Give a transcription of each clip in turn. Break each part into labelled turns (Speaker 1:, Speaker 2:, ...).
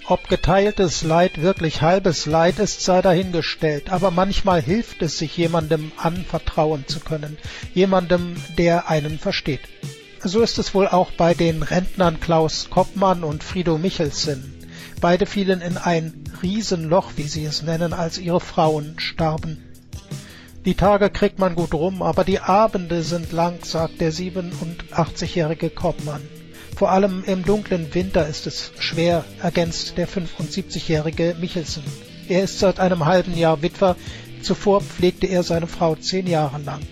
Speaker 1: Ob geteiltes Leid wirklich halbes Leid ist, sei dahingestellt, aber manchmal hilft es, sich jemandem anvertrauen zu können, jemandem, der einen versteht. So ist es wohl auch bei den Rentnern Klaus Koppmann und Frido Michelsen. Beide fielen in ein Riesenloch, wie sie es nennen, als ihre Frauen starben. Die Tage kriegt man gut rum, aber die Abende sind lang, sagt der 87-jährige Koppmann. Vor allem im dunklen Winter ist es schwer, ergänzt der 75-jährige Michelsen. Er ist seit einem halben Jahr Witwer, zuvor pflegte er seine Frau 10 Jahre lang.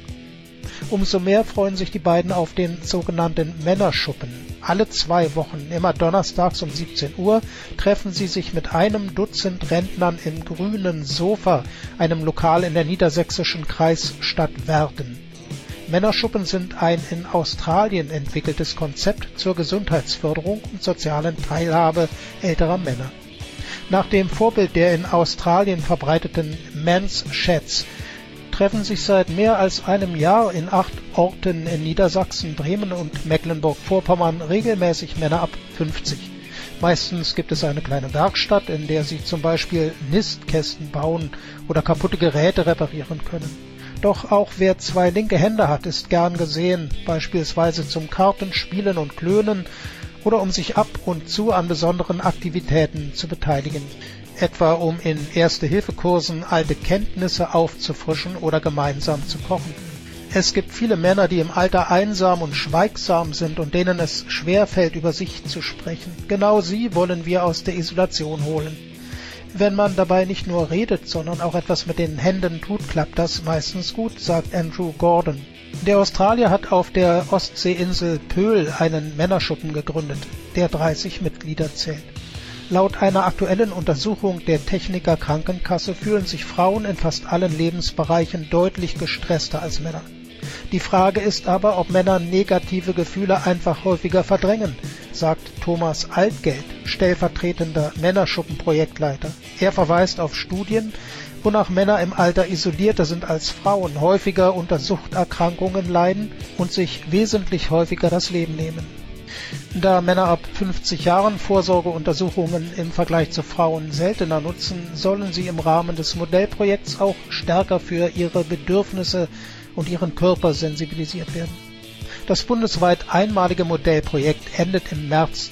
Speaker 1: Umso mehr freuen sich die beiden auf den sogenannten Männerschuppen. Alle 2 Wochen, immer donnerstags um 17 Uhr, treffen sie sich mit einem Dutzend Rentnern im Grünen Sofa, einem Lokal in der niedersächsischen Kreisstadt Werden. Männerschuppen sind ein in Australien entwickeltes Konzept zur Gesundheitsförderung und sozialen Teilhabe älterer Männer. Nach dem Vorbild der in Australien verbreiteten Men's Sheds treffen sich seit mehr als einem Jahr in 8 Orten in Niedersachsen, Bremen und Mecklenburg-Vorpommern regelmäßig Männer ab 50. Meistens gibt es eine kleine Werkstatt, in der sie zum Beispiel Nistkästen bauen oder kaputte Geräte reparieren können. Doch auch wer 2 linke Hände hat, ist gern gesehen, beispielsweise zum Kartenspielen und Klönen oder um sich ab und zu an besonderen Aktivitäten zu beteiligen, etwa um in Erste-Hilfe-Kursen alte Kenntnisse aufzufrischen oder gemeinsam zu kochen. Es gibt viele Männer, die im Alter einsam und schweigsam sind und denen es schwerfällt, über sich zu sprechen. Genau sie wollen wir aus der Isolation holen. Wenn man dabei nicht nur redet, sondern auch etwas mit den Händen tut, klappt das meistens gut, sagt Andrew Gordon. Der Australier hat auf der Ostseeinsel Pöhl einen Männerschuppen gegründet, der 30 Mitglieder zählt. Laut einer aktuellen Untersuchung der Techniker Krankenkasse fühlen sich Frauen in fast allen Lebensbereichen deutlich gestresster als Männer. Die Frage ist aber, ob Männer negative Gefühle einfach häufiger verdrängen, sagt Thomas Altgeld, stellvertretender Männerschuppenprojektleiter. Er verweist auf Studien, wonach Männer im Alter isolierter sind als Frauen, häufiger unter Suchterkrankungen leiden und sich wesentlich häufiger das Leben nehmen. Da Männer ab 50 Jahren Vorsorgeuntersuchungen im Vergleich zu Frauen seltener nutzen, sollen sie im Rahmen des Modellprojekts auch stärker für ihre Bedürfnisse und ihren Körper sensibilisiert werden. Das bundesweit einmalige Modellprojekt endet im März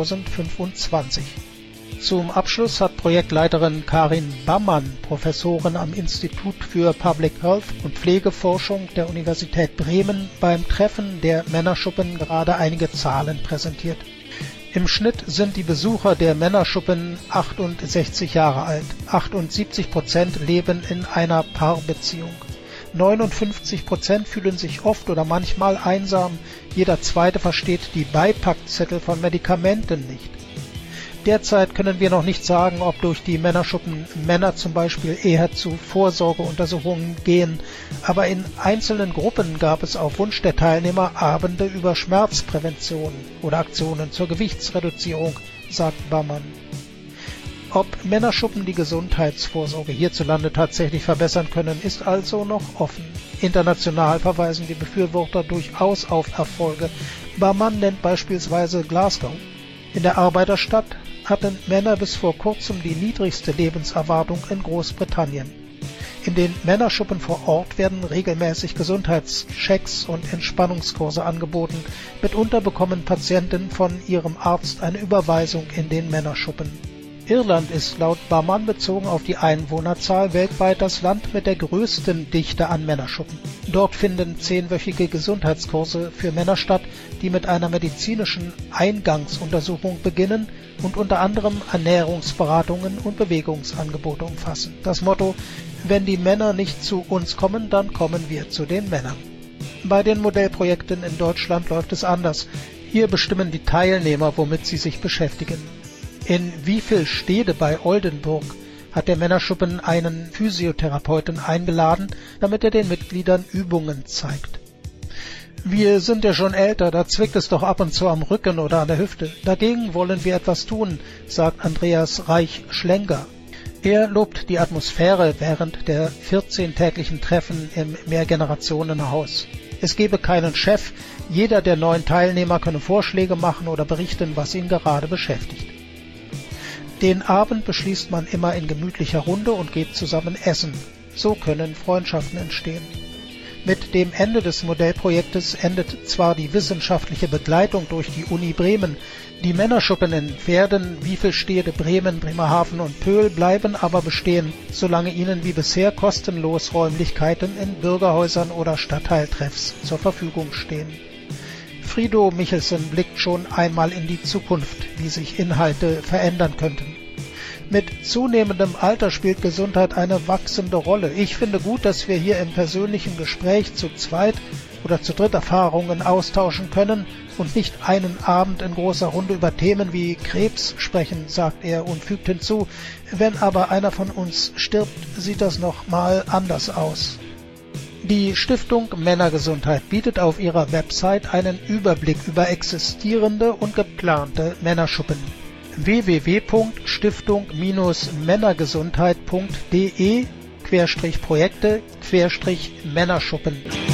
Speaker 1: 2025. Zum Abschluss hat Projektleiterin Karin Bammann, Professorin am Institut für Public Health und Pflegeforschung der Universität Bremen, beim Treffen der Männerschuppen gerade einige Zahlen präsentiert. Im Schnitt sind die Besucher der Männerschuppen 68 Jahre alt. 78% leben in einer Paarbeziehung. 59% fühlen sich oft oder manchmal einsam. Jeder Zweite versteht die Beipackzettel von Medikamenten nicht. Derzeit können wir noch nicht sagen, ob durch die Männerschuppen Männer zum Beispiel eher zu Vorsorgeuntersuchungen gehen, aber in einzelnen Gruppen gab es auf Wunsch der Teilnehmer Abende über Schmerzprävention oder Aktionen zur Gewichtsreduzierung, sagt Bammann. Ob Männerschuppen die Gesundheitsvorsorge hierzulande tatsächlich verbessern können, ist also noch offen. International verweisen die Befürworter durchaus auf Erfolge. Bammann nennt beispielsweise Glasgow. In der Arbeiterstadt hatten Männer bis vor kurzem die niedrigste Lebenserwartung in Großbritannien. In den Männerschuppen vor Ort werden regelmäßig Gesundheitschecks und Entspannungskurse angeboten. Mitunter bekommen Patienten von ihrem Arzt eine Überweisung in den Männerschuppen. Irland ist laut Bammann bezogen auf die Einwohnerzahl weltweit das Land mit der größten Dichte an Männerschuppen. Dort finden 10-wöchige Gesundheitskurse für Männer statt, die mit einer medizinischen Eingangsuntersuchung beginnen und unter anderem Ernährungsberatungen und Bewegungsangebote umfassen. Das Motto: Wenn die Männer nicht zu uns kommen, dann kommen wir zu den Männern. Bei den Modellprojekten in Deutschland läuft es anders. Hier bestimmen die Teilnehmer, womit sie sich beschäftigen. In Wiefelstede bei Oldenburg hat der Männerschuppen einen Physiotherapeuten eingeladen, damit er den Mitgliedern Übungen zeigt. Wir sind ja schon älter, da zwickt es doch ab und zu am Rücken oder an der Hüfte. Dagegen wollen wir etwas tun, sagt Andreas Reich-Schlenker. Er lobt die Atmosphäre während der 14-täglichen Treffen im Mehrgenerationenhaus. Es gebe keinen Chef, jeder der 9 Teilnehmer könne Vorschläge machen oder berichten, was ihn gerade beschäftigt. Den Abend beschließt man immer in gemütlicher Runde und geht zusammen essen. So können Freundschaften entstehen. Mit dem Ende des Modellprojektes endet zwar die wissenschaftliche Begleitung durch die Uni Bremen, die Männerschuppen in Werden, Wiefelstede, Bremen, Bremerhaven und Pöhl bleiben aber bestehen, solange ihnen wie bisher kostenlos Räumlichkeiten in Bürgerhäusern oder Stadtteiltreffs zur Verfügung stehen. Frido Michelsen blickt schon einmal in die Zukunft, wie sich Inhalte verändern könnten. Mit zunehmendem Alter spielt Gesundheit eine wachsende Rolle. Ich finde gut, dass wir hier im persönlichen Gespräch zu zweit oder zu dritt Erfahrungen austauschen können und nicht einen Abend in großer Runde über Themen wie Krebs sprechen, sagt er und fügt hinzu, wenn aber einer von uns stirbt, sieht das noch mal anders aus. Die Stiftung Männergesundheit bietet auf ihrer Website einen Überblick über existierende und geplante Männerschuppen. www.stiftung-männergesundheit.de/Projekte/Männerschuppen